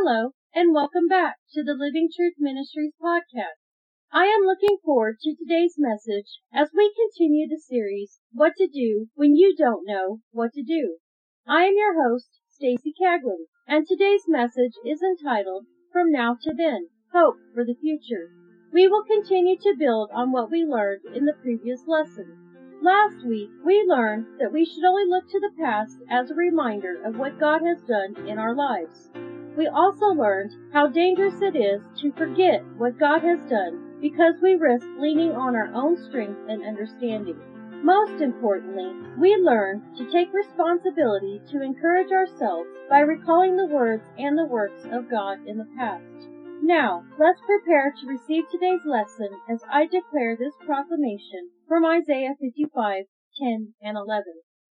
Hello, and welcome back to the Living Truth Ministries podcast. I am looking forward to today's message as we continue the series, What to Do When You Don't Know What to Do. I am your host, Stacy Caglin, and today's message is entitled, From Now to Then, Hope for the Future. We will continue to build on what we learned in the previous lesson. Last week, we learned that we should only look to the past as a reminder of what God has done in our lives. We also learned how dangerous it is to forget what God has done because we risk leaning on our own strength and understanding. Most importantly, we learned to take responsibility to encourage ourselves by recalling the words and the works of God in the past. Now, let's prepare to receive today's lesson as I declare this proclamation from Isaiah 55:10 and 11.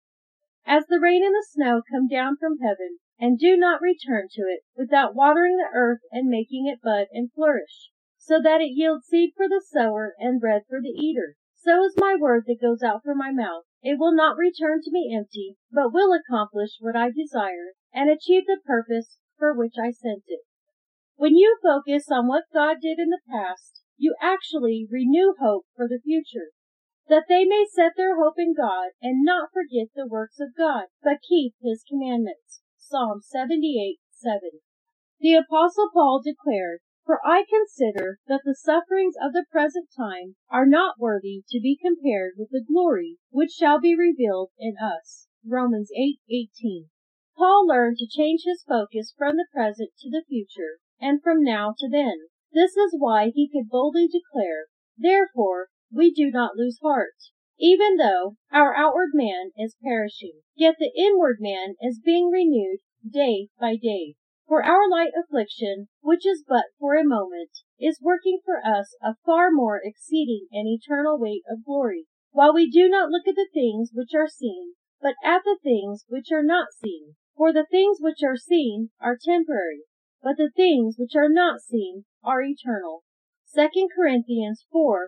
As the rain and the snow come down from heaven, and do not return to it without watering the earth and making it bud and flourish, so that it yields seed for the sower and bread for the eater. So is my word that goes out from my mouth. It will not return to me empty, but will accomplish what I desire and achieve the purpose for which I sent it. When you focus on what God did in the past, you actually renew hope for the future, that they may set their hope in God and not forget the works of God, but keep His commandments. Psalm 78:7. The Apostle Paul declared, For I consider that the sufferings of the present time are not worthy to be compared with the glory which shall be revealed in us. Romans 8:18. Paul learned to change his focus from the present to the future, and from now to then. This is why he could boldly declare, Therefore, we do not lose heart. Even though our outward man is perishing, yet the inward man is being renewed day by day. For our light affliction, which is but for a moment, is working for us a far more exceeding and eternal weight of glory, while we do not look at the things which are seen, but at the things which are not seen. For the things which are seen are temporary, but the things which are not seen are eternal. 2 Corinthians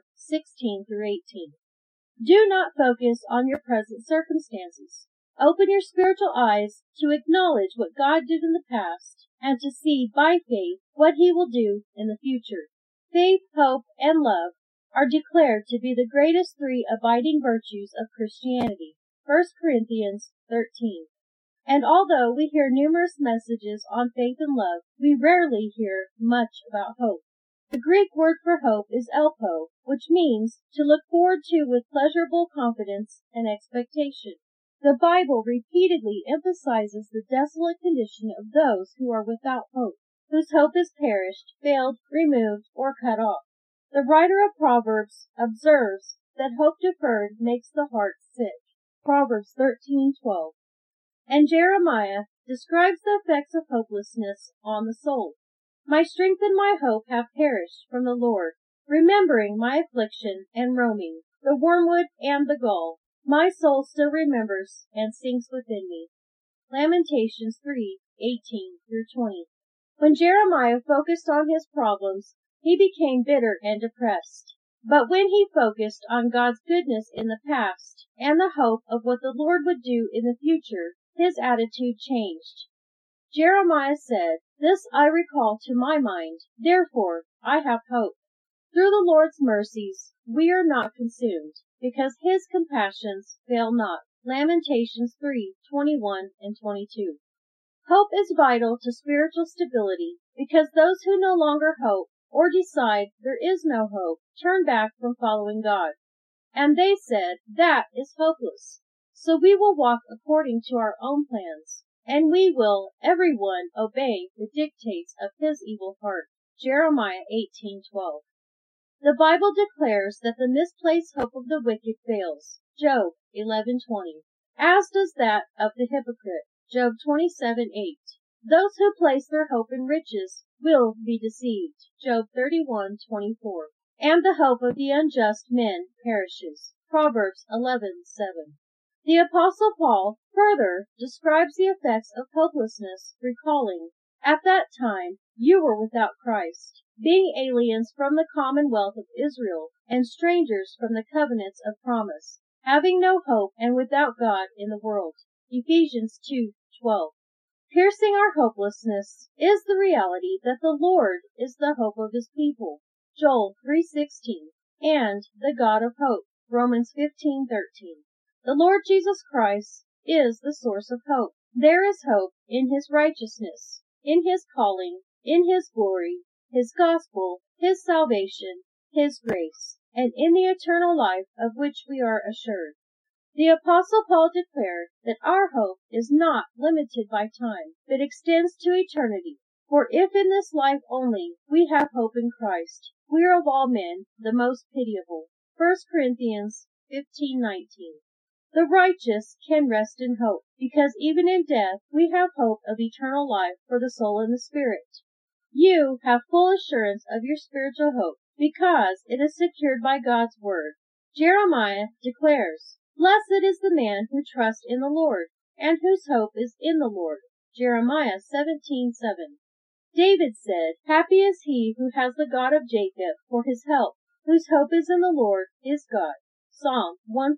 4:16-18. Do not focus on your present circumstances. Open your spiritual eyes to acknowledge what God did in the past and to see by faith what He will do in the future. Faith, hope, and love are declared to be the greatest three abiding virtues of Christianity. 1 Corinthians 13. And although we hear numerous messages on faith and love, we rarely hear much about hope. The Greek word for hope is elpo, which means to look forward to with pleasurable confidence and expectation. The Bible repeatedly emphasizes the desolate condition of those who are without hope, whose hope is perished, failed, removed, or cut off. The writer of Proverbs observes that hope deferred makes the heart sick. Proverbs 13:12. And Jeremiah describes the effects of hopelessness on the soul. My strength and my hope have perished from the Lord, remembering my affliction and roaming, the wormwood and the gall. My soul still remembers and sinks within me. Lamentations 3:18-20. When Jeremiah focused on his problems, he became bitter and depressed. But when he focused on God's goodness in the past and the hope of what the Lord would do in the future, his attitude changed. Jeremiah said, This I recall to my mind, therefore I have hope. Through the Lord's mercies we are not consumed, because His compassions fail not. Lamentations 3:21-22. Hope is vital to spiritual stability, because those who no longer hope or decide there is no hope turn back from following God. And they said, That is hopeless. So we will walk according to our own plans, and we will, everyone, obey the dictates of his evil heart. Jeremiah 18:12. The Bible declares that the misplaced hope of the wicked fails. Job 11:20. As does that of the hypocrite. Job 27:8. Those who place their hope in riches will be deceived. Job 31:24. And the hope of the unjust men perishes. Proverbs 11:7. The Apostle Paul further describes the effects of hopelessness, recalling, At that time you were without Christ, being aliens from the commonwealth of Israel, and strangers from the covenants of promise, having no hope and without God in the world. Ephesians 2:12. Piercing our hopelessness is the reality that the Lord is the hope of his people, Joel 3:16, and the God of hope, Romans 15:13. The Lord Jesus Christ is the source of hope. There is hope in his righteousness, in his calling, in his glory, his gospel, his salvation, his grace, and in the eternal life of which we are assured. The Apostle Paul declared that our hope is not limited by time, but extends to eternity. For if in this life only we have hope in Christ, we are of all men the most pitiable. 1 Corinthians 15:19. The righteous can rest in hope, because even in death we have hope of eternal life for the soul and the spirit. You have full assurance of your spiritual hope, because it is secured by God's word. Jeremiah declares, "Blessed is the man who trusts in the Lord, and whose hope is in the Lord." Jeremiah 17:7. David said, "Happy is he who has the God of Jacob for his help, whose hope is in the Lord his God." Psalm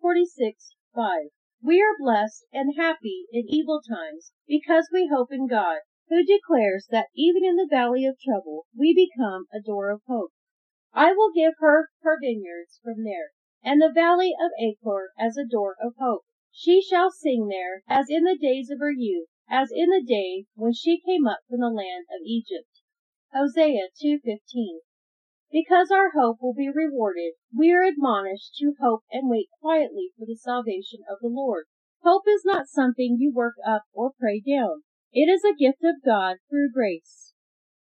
146:5. We are blessed and happy in evil times because we hope in God, who declares that even in the valley of trouble we become a door of hope. "I will give her her vineyards from there, and the valley of Achor as a door of hope. She shall sing there as in the days of her youth, as in the day when she came up from the land of Egypt." Hosea 2:15. Because our hope will be rewarded, we are admonished to hope and wait quietly for the salvation of the Lord. Hope is not something you work up or pray down. It is a gift of God through grace.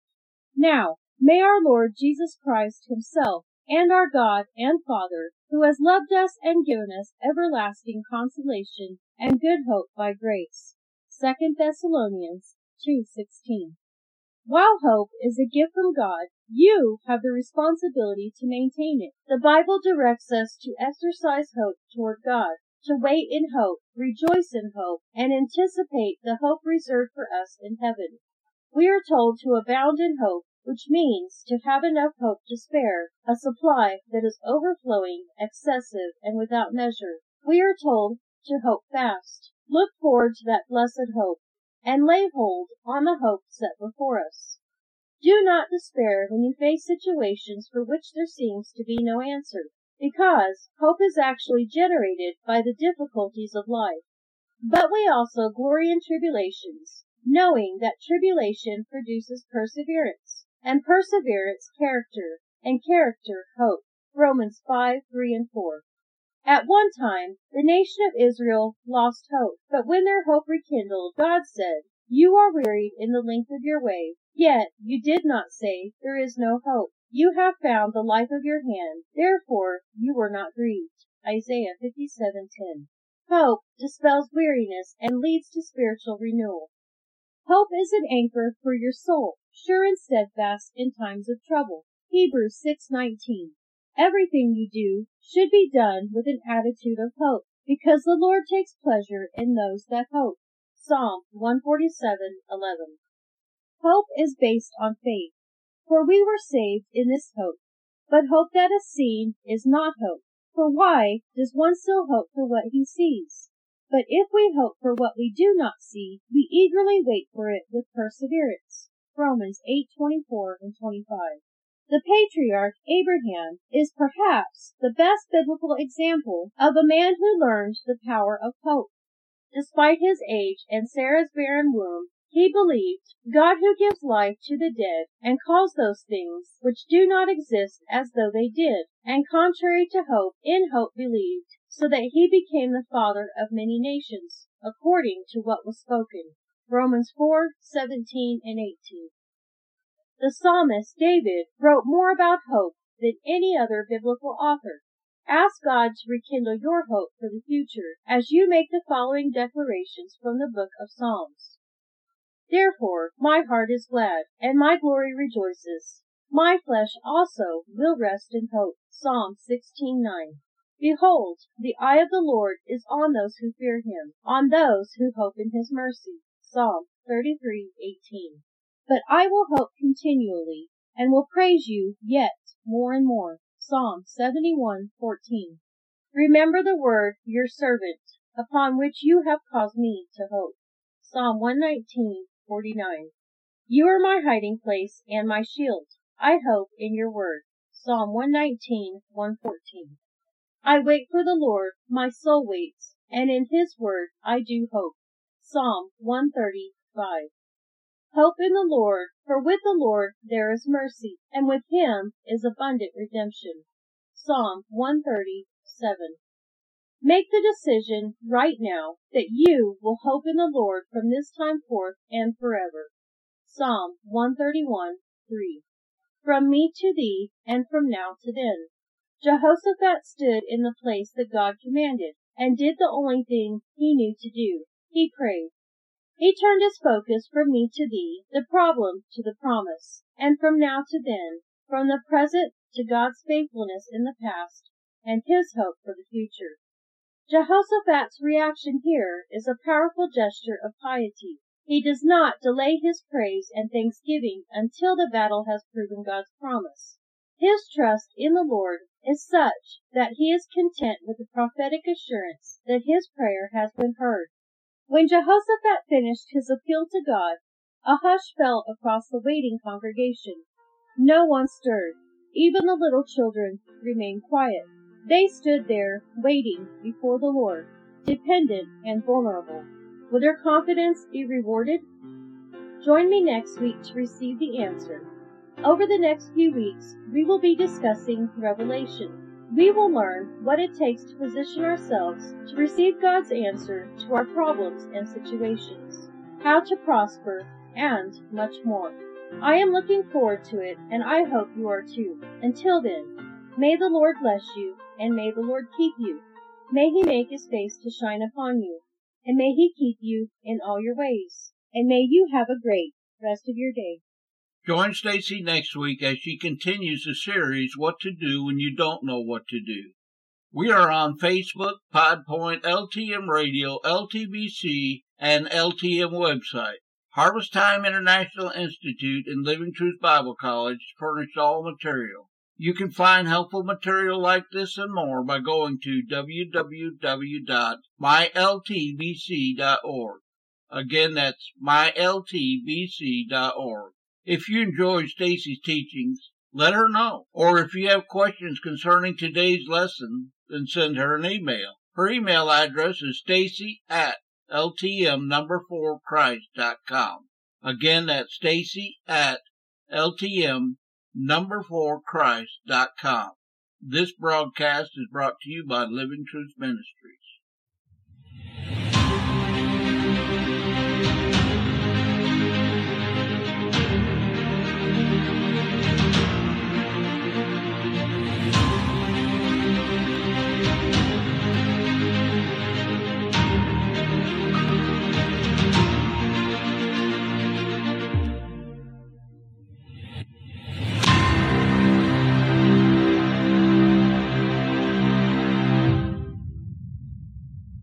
Now, may our Lord Jesus Christ himself, and our God and Father, who has loved us and given us everlasting consolation and good hope by grace. 2 Thessalonians 2:16. While hope is a gift from God, you have the responsibility to maintain it. The Bible directs us to exercise hope toward God, to wait in hope, rejoice in hope, and anticipate the hope reserved for us in heaven. We are told to abound in hope, which means to have enough hope to spare, a supply that is overflowing, excessive, and without measure. We are told to hope fast, look forward to that blessed hope, and lay hold on the hope set before us. Do not despair when you face situations for which there seems to be no answer, because hope is actually generated by the difficulties of life. But we also glory in tribulations, knowing that tribulation produces perseverance, and perseverance character, and character hope. Romans 5:3-4. At one time, the nation of Israel lost hope, but when their hope rekindled, God said, "You are wearied in the length of your way, yet you did not say, 'There is no hope.' You have found the life of your hand, therefore you were not grieved." Isaiah 57:10. Hope dispels weariness and leads to spiritual renewal. Hope is an anchor for your soul, sure and steadfast in times of trouble. Hebrews 6:19. Everything you do should be done with an attitude of hope, because the Lord takes pleasure in those that hope. Psalm 147:11. Hope is based on faith, for we were saved in this hope. But hope that is seen is not hope. For why does one still hope for what he sees? But if we hope for what we do not see, we eagerly wait for it with perseverance. Romans 8:24-25. The patriarch Abraham is perhaps the best biblical example of a man who learned the power of hope. Despite his age and Sarah's barren womb, he believed God, who gives life to the dead and calls those things which do not exist as though they did, and contrary to hope, in hope believed, so that he became the father of many nations, according to what was spoken. Romans 4:17-18. The psalmist David wrote more about hope than any other biblical author. Ask God to rekindle your hope for the future as you make the following declarations from the book of Psalms. Therefore my heart is glad, and my glory rejoices. My flesh also will rest in hope. Psalm 16:9. Behold, the eye of the Lord is on those who fear him, on those who hope in his mercy. Psalm 33:18. But I will hope continually, and will praise you yet more and more. Psalm 71:14. Remember the word, your servant, upon which you have caused me to hope. Psalm 119, 49. You are my hiding place and my shield. I hope in your word. Psalm 119, 114. I wait for the Lord, my soul waits, and in his word I do hope. Psalm 135. Hope in the Lord, for with the Lord there is mercy, and with him is abundant redemption. Psalm 137. Make the decision right now that you will hope in the Lord from this time forth and forever. Psalm 131, 3. From me to thee, and from now to then. Jehoshaphat stood in the place that God commanded, and did the only thing he knew to do. He prayed. He turned his focus from me to thee, the problem to the promise, and from now to then, from the present to God's faithfulness in the past, and his hope for the future. Jehoshaphat's reaction here is a powerful gesture of piety. He does not delay his praise and thanksgiving until the battle has proven God's promise. His trust in the Lord is such that he is content with the prophetic assurance that his prayer has been heard. When Jehoshaphat finished his appeal to God, a hush fell across the waiting congregation. No one stirred. Even the little children remained quiet. They stood there, waiting before the Lord, dependent and vulnerable. Will their confidence be rewarded? Join me next week to receive the answer. Over the next few weeks, we will be discussing Revelation. We will learn what it takes to position ourselves to receive God's answer to our problems and situations, how to prosper, and much more. I am looking forward to it, and I hope you are too. Until then, may the Lord bless you, and may the Lord keep you. May he make his face to shine upon you, and may he keep you in all your ways. And may you have a great rest of your day. Join Stacy next week as she continues the series, What to Do When You Don't Know What to Do. We are on Facebook, Podpoint, LTM Radio, LTBC, and LTM website. Harvest Time International Institute and Living Truth Bible College furnish all material. You can find helpful material like this and more by going to www.myltbc.org. Again, that's myltbc.org. If you enjoyed Stacy's teachings, let her know. Or if you have questions concerning today's lesson, then send her an email. Her email address is stacy@ltm4christ.com. Again, that's stacy@ltm4christ.com. This broadcast is brought to you by Living Truth Ministries.